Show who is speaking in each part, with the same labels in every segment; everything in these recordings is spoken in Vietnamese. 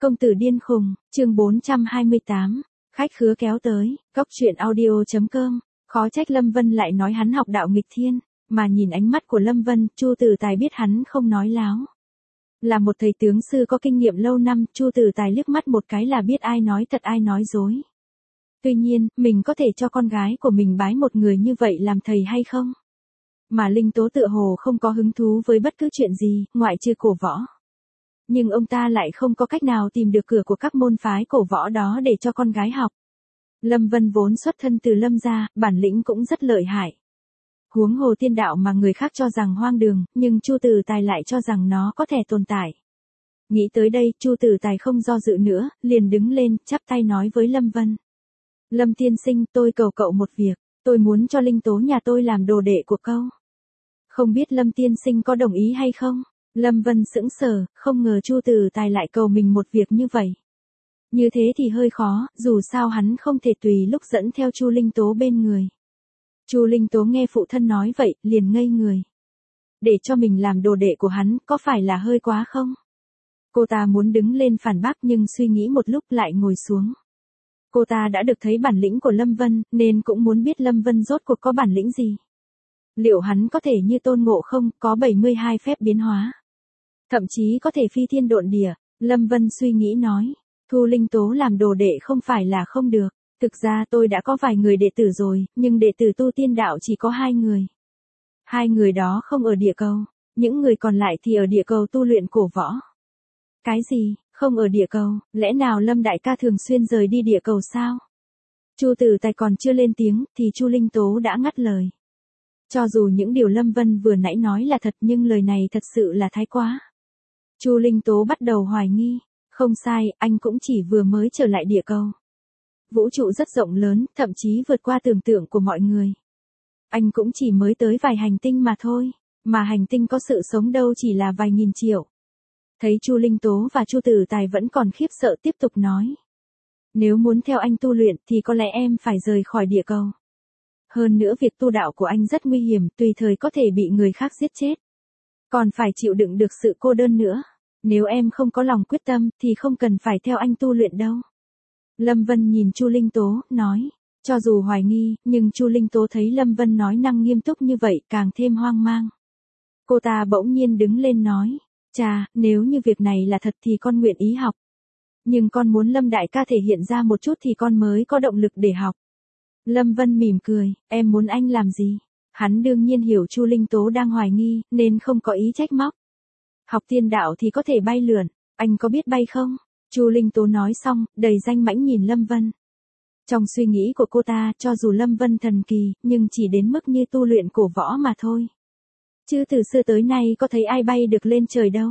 Speaker 1: Công tử điên khùng, chương 428, khách khứa kéo tới, cóc truyện audio.com, khó trách Lâm Vân lại nói hắn học đạo nghịch thiên, mà nhìn ánh mắt của Lâm Vân, Chu Tử Tài biết hắn không nói láo. Là một thầy tướng sư có kinh nghiệm lâu năm, Chu Tử Tài liếc mắt một cái là biết ai nói thật ai nói dối. Tuy nhiên, mình có thể cho con gái của mình bái một người như vậy làm thầy hay không? Mà Linh Tố tựa hồ không có hứng thú với bất cứ chuyện gì, ngoại trừ cổ võ. Nhưng ông ta lại không có cách nào tìm được cửa của các môn phái cổ võ đó để cho con gái học. Lâm Vân vốn xuất thân từ Lâm gia, bản lĩnh cũng rất lợi hại. Huống hồ tiên đạo mà người khác cho rằng hoang đường, nhưng Chu Tử Tài lại cho rằng nó có thể tồn tại. Nghĩ tới đây, Chu Tử Tài không do dự nữa, liền đứng lên, chắp tay nói với Lâm Vân. Lâm tiên sinh, tôi cầu cậu một việc, tôi muốn cho Linh Tố nhà tôi làm đồ đệ của cậu. Không biết Lâm tiên sinh có đồng ý hay không? Lâm Vân sững sờ, không ngờ Chu Tử Tài lại cầu mình một việc như vậy. Như thế thì hơi khó, dù sao hắn không thể tùy lúc dẫn theo Chu Linh Tố bên người. Chu Linh Tố nghe phụ thân nói vậy, liền ngây người. Để cho mình làm đồ đệ của hắn, có phải là hơi quá không? Cô ta muốn đứng lên phản bác nhưng suy nghĩ một lúc lại ngồi xuống. Cô ta đã được thấy bản lĩnh của Lâm Vân, nên cũng muốn biết Lâm Vân rốt cuộc có bản lĩnh gì. Liệu hắn có thể như Tôn Ngộ Không, có 72 phép biến hóa? Thậm chí có thể phi thiên độn địa, Lâm Vân suy nghĩ nói. Thu Linh Tố làm đồ đệ không phải là không được. Thực ra tôi đã có vài người đệ tử rồi, nhưng đệ tử tu tiên đạo chỉ có 2 người. 2 người đó không ở địa cầu, những người còn lại thì ở địa cầu tu luyện cổ võ. Cái gì, không ở địa cầu, lẽ nào Lâm đại ca thường xuyên rời đi địa cầu sao? Chu Tử Tài còn chưa lên tiếng, thì Chu Linh Tố đã ngắt lời. Cho dù những điều Lâm Vân vừa nãy nói là thật nhưng lời này thật sự là thái quá. Chu Linh Tố bắt đầu hoài nghi, không sai, anh cũng chỉ vừa mới trở lại địa cầu. Vũ trụ rất rộng lớn, thậm chí vượt qua tưởng tượng của mọi người. Anh cũng chỉ mới tới vài hành tinh mà thôi, mà hành tinh có sự sống đâu chỉ là vài nghìn triệu. Thấy Chu Linh Tố và Chu Tử Tài vẫn còn khiếp sợ tiếp tục nói. Nếu muốn theo anh tu luyện thì có lẽ em phải rời khỏi địa cầu. Hơn nữa việc tu đạo của anh rất nguy hiểm, tùy thời có thể bị người khác giết chết. Còn phải chịu đựng được sự cô đơn nữa. Nếu em không có lòng quyết tâm thì không cần phải theo anh tu luyện đâu. Lâm Vân nhìn Chu Linh Tố, nói. Cho dù hoài nghi, nhưng Chu Linh Tố thấy Lâm Vân nói năng nghiêm túc như vậy càng thêm hoang mang. Cô ta bỗng nhiên đứng lên nói. Chà, nếu như việc này là thật thì con nguyện ý học. Nhưng con muốn Lâm đại ca thể hiện ra một chút thì con mới có động lực để học. Lâm Vân mỉm cười, em muốn anh làm gì? Hắn đương nhiên hiểu Chu Linh Tố đang hoài nghi, nên không có ý trách móc. Học tiên đạo thì có thể bay lượn, anh có biết bay không? Chu Linh Tố nói xong, đầy danh mãnh nhìn Lâm Vân. Trong suy nghĩ của cô ta, cho dù Lâm Vân thần kỳ, nhưng chỉ đến mức như tu luyện cổ võ mà thôi. Chứ từ xưa tới nay có thấy ai bay được lên trời đâu.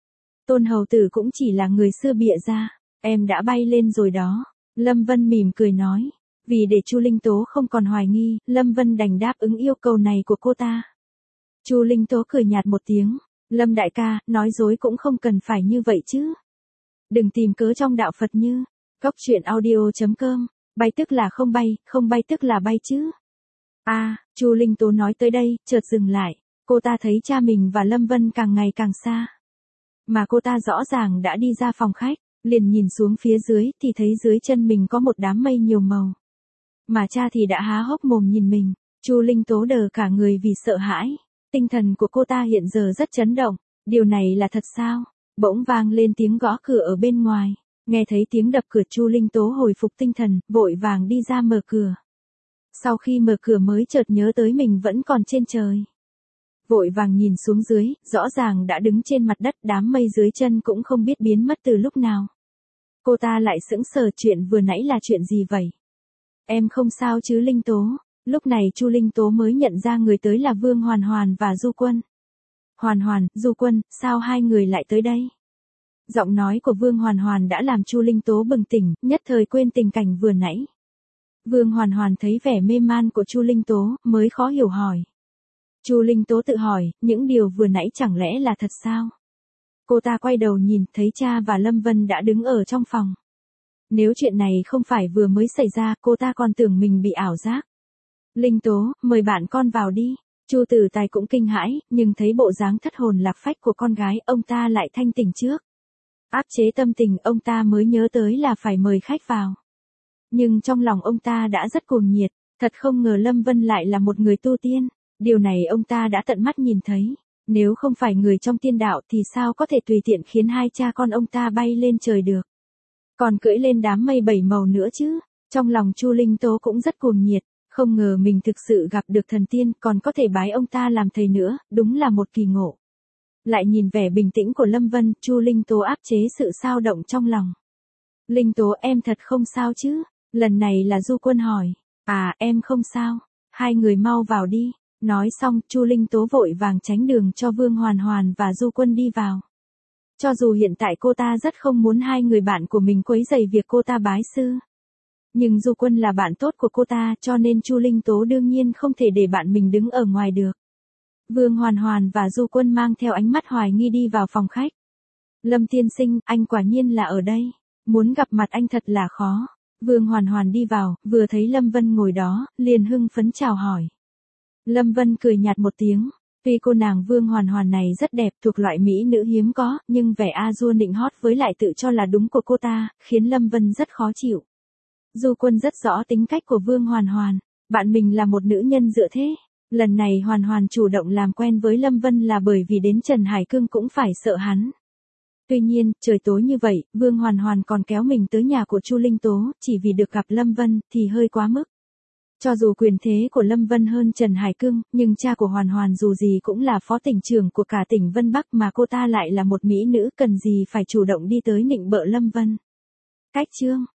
Speaker 1: Tôn Hầu Tử cũng chỉ là người xưa bịa ra, em đã bay lên rồi đó. Lâm Vân mỉm cười nói. Vì để Chu Linh Tố không còn hoài nghi, Lâm Vân đành đáp ứng yêu cầu này của cô ta. Chu Linh Tố cười nhạt một tiếng. Lâm đại ca, nói dối cũng không cần phải như vậy chứ. Đừng tìm cớ trong đạo Phật như. Cóc truyện audio.com, bay tức là không bay tức là bay chứ. Chu Linh Tố nói tới đây, chợt dừng lại. Cô ta thấy cha mình và Lâm Vân càng ngày càng xa. Mà cô ta rõ ràng đã đi ra phòng khách, liền nhìn xuống phía dưới thì thấy dưới chân mình có một đám mây nhiều màu. Mà cha thì đã há hốc mồm nhìn mình. Chu Linh Tố đờ cả người vì sợ hãi. Tinh thần của cô ta hiện giờ rất chấn động. Điều này là thật sao? Bỗng vang lên tiếng gõ cửa ở bên ngoài. Nghe thấy tiếng đập cửa, Chu Linh Tố hồi phục tinh thần, vội vàng đi ra mở cửa. Sau khi mở cửa mới chợt nhớ tới mình vẫn còn trên trời. Vội vàng nhìn xuống dưới, rõ ràng đã đứng trên mặt đất, đám mây dưới chân cũng không biết biến mất từ lúc nào. Cô ta lại sững sờ, chuyện vừa nãy là chuyện gì vậy? Em không sao chứ Linh Tố? Lúc này Chu Linh Tố mới nhận ra người tới là Vương Hoàn Hoàn và Du Quân. Hoàn Hoàn, Du Quân, sao hai người lại tới đây? Giọng nói của Vương Hoàn Hoàn đã làm Chu Linh Tố bừng tỉnh, nhất thời quên tình cảnh vừa nãy. Vương Hoàn Hoàn thấy vẻ mê man của Chu Linh Tố, mới khó hiểu hỏi. Chu Linh Tố tự hỏi, những điều vừa nãy chẳng lẽ là thật sao? Cô ta quay đầu nhìn, thấy cha và Lâm Vân đã đứng ở trong phòng. Nếu chuyện này không phải vừa mới xảy ra, cô ta còn tưởng mình bị ảo giác. Linh Tố, mời bạn con vào đi. Chu Tử Tài cũng kinh hãi, nhưng thấy bộ dáng thất hồn lạc phách của con gái, ông ta lại thanh tỉnh trước. Áp chế tâm tình ông ta mới nhớ tới là phải mời khách vào. Nhưng trong lòng ông ta đã rất cuồng nhiệt, thật không ngờ Lâm Vân lại là một người tu tiên, điều này ông ta đã tận mắt nhìn thấy. Nếu không phải người trong tiên đạo thì sao có thể tùy tiện khiến hai cha con ông ta bay lên trời được. Còn cưỡi lên đám mây bảy màu nữa chứ. Trong lòng Chu Linh Tố cũng rất cuồng nhiệt, không ngờ mình thực sự gặp được thần tiên còn có thể bái ông ta làm thầy nữa, đúng là một kỳ ngộ. Lại nhìn vẻ bình tĩnh của Lâm Vân, Chu Linh Tố áp chế sự xao động trong lòng. Linh Tố em thật không sao chứ? Lần này là Du Quân hỏi. À em không sao, hai người mau vào đi. Nói xong Chu Linh Tố vội vàng tránh đường cho Vương Hoàn Hoàn và Du Quân đi vào. Cho dù hiện tại cô ta rất không muốn hai người bạn của mình quấy rầy việc cô ta bái sư. Nhưng Du Quân là bạn tốt của cô ta cho nên Chu Linh Tố đương nhiên không thể để bạn mình đứng ở ngoài được. Vương Hoàn Hoàn và Du Quân mang theo ánh mắt hoài nghi đi vào phòng khách. Lâm tiên sinh, anh quả nhiên là ở đây. Muốn gặp mặt anh thật là khó. Vương Hoàn Hoàn đi vào, vừa thấy Lâm Vân ngồi đó, liền hưng phấn chào hỏi. Lâm Vân cười nhạt một tiếng. Tuy cô nàng Vương Hoàn Hoàn này rất đẹp, thuộc loại mỹ nữ hiếm có, nhưng vẻ a dua nịnh hót với lại tự cho là đúng của cô ta, khiến Lâm Vân rất khó chịu. Du Quân rất rõ tính cách của Vương Hoàn Hoàn, bạn mình là một nữ nhân dựa thế. Lần này Hoàn Hoàn chủ động làm quen với Lâm Vân là bởi vì đến Trần Hải Cương cũng phải sợ hắn. Tuy nhiên, trời tối như vậy, Vương Hoàn Hoàn còn kéo mình tới nhà của Chu Linh Tố, chỉ vì được gặp Lâm Vân, thì hơi quá mức. Cho dù quyền thế của Lâm Vân hơn Trần Hải Cương, nhưng cha của Hoàn Hoàn dù gì cũng là phó tỉnh trưởng của cả tỉnh Vân Bắc mà cô ta lại là một mỹ nữ, cần gì phải chủ động đi tới nịnh bợ Lâm Vân. Cách chương